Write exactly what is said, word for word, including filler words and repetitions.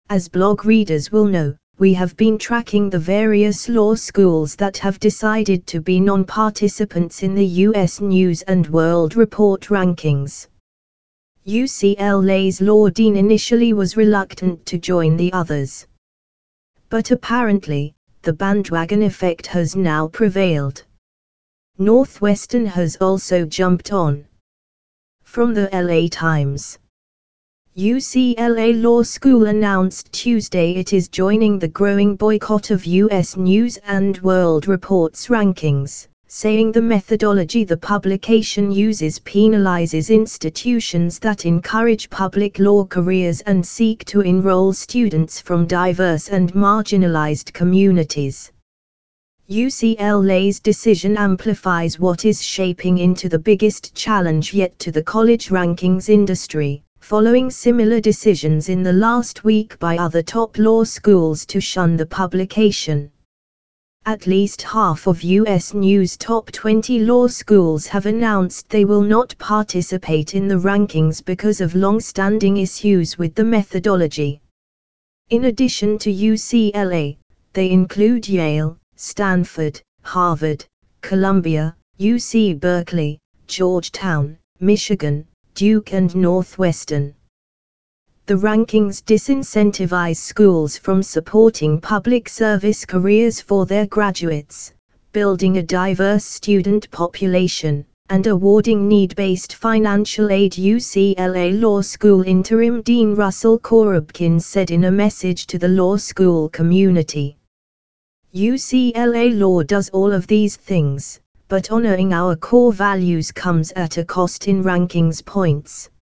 As blog readers will know, we have been tracking the various law schools that have decided to be non-participants in the U S News and World Report rankings. U C L A's law dean initially was reluctant to join the others. But apparently, the bandwagon effect has now prevailed. Northwestern has also jumped on. From the L A Times. U C L A Law School announced Tuesday it is joining the growing boycott of U S News and World Report's rankings, saying the methodology the publication uses penalizes institutions that encourage public law careers and seek to enroll students from diverse and marginalized communities. U C L A's decision amplifies what is shaping into the biggest challenge yet to the college rankings industry, following similar decisions in the last week by other top law schools to shun the publication. At least half of U S News' top twenty law schools have announced they will not participate in the rankings because of long-standing issues with the methodology. In addition to U C L A, they include Yale, Stanford, Harvard, Columbia, U C Berkeley, Georgetown, Michigan, Duke and Northwestern. The rankings disincentivize schools from supporting public service careers for their graduates, building a diverse student population, and awarding need-based financial aid. U C L A Law School Interim Dean Russell Korobkin said in a message to the law school community. U C L A Law does all of these things, but honoring our core values comes at a cost in rankings points.